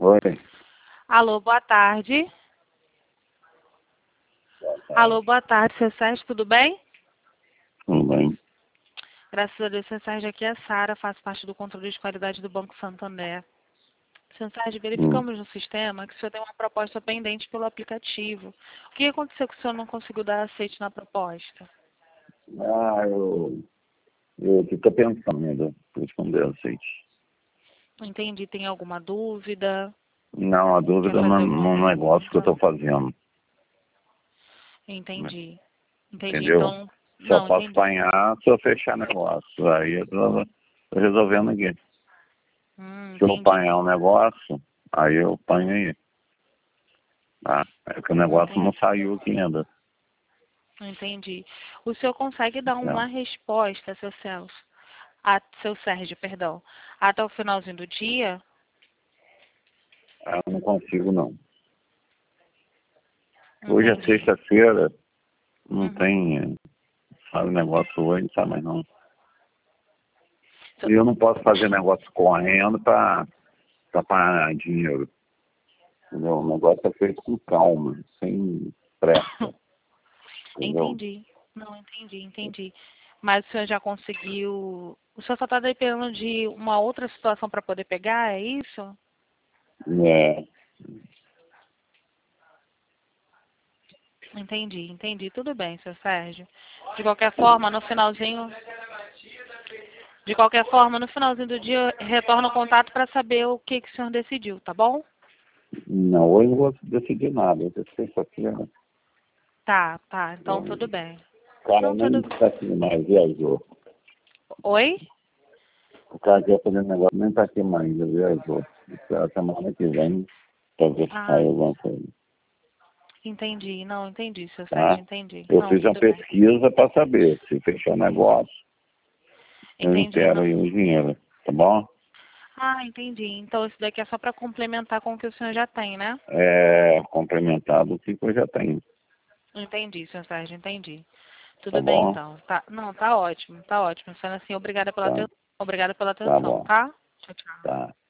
Oi. Alô, boa tarde. Alô, boa tarde, seu Sérgio, tudo bem? Tudo bem? Graças a Deus, seu Sérgio, aqui é a Sara, faço parte do controle de qualidade do Banco Santander. Seu Sérgio, Hum. verificamos no sistema que o senhor tem uma proposta pendente pelo aplicativo. O que aconteceu que o senhor não conseguiu dar aceite na proposta? Eu estou pensando ainda para responder aceite. Entendi, tem alguma dúvida? Não, a Quer dúvida fazer no alguma negócio que eu estou pergunta? fazendo, né? Entendi. Entendi, Entendeu? então, Só não, posso entendi. apanhar se eu fechar negócio. Aí eu estou resolvendo aqui. Se eu Entendi. apanhar um negócio, aí eu apanho aí. Tá? É que o negócio não Entendi. saiu aqui ainda. Entendi. O senhor consegue dar Né? uma resposta, seu Celso, seu Sérgio, perdão, até o finalzinho do dia? Eu não consigo, não. Hoje é Entendi. sexta-feira, não Uhum. tem, sabe, negócio hoje, não sabe mais não. So- E eu não posso fazer negócio correndo para pagar dinheiro. Entendeu? O negócio é feito com calma, sem pressa. Entendeu? Entendi. Não, entendi. Mas o senhor já conseguiu. O senhor só está dependendo de uma outra situação para poder pegar, é isso? É, Entendi. Tudo bem, seu Sérgio. De qualquer forma, no finalzinho. De qualquer forma, no finalzinho do dia, eu retorno o contato para saber o que o senhor decidiu, tá bom? não, hoje não vou decidir nada. Hoje é sexta-feira. Tá. Então Bom, tudo bem. o cara Não, nem tudo. está aqui mais, viajou. Oi? O cara que ia fazer negócio nem está aqui mais, já viajou. Espera a semana que vem para ver se Ah, sai alguma coisa. entendi. Não, entendi, seu Tá? Sérgio, entendi. Eu Não, fiz uma tudo bem. pesquisa para saber se fechar o negócio, eu Entendi, intero não. aí o dinheiro. Tá bom? Ah, entendi. Então isso daqui é só para complementar com o que o senhor já tem, né? É complementado o que eu já tenho. Entendi, seu Sérgio, entendi. Tá Tudo bem, bom? então. Tá, não, tá ótimo, tá ótimo. Sendo assim, obrigada pela Tá, atenção, obrigada pela tá atenção, bom. tá? Tchau, tchau. Tá.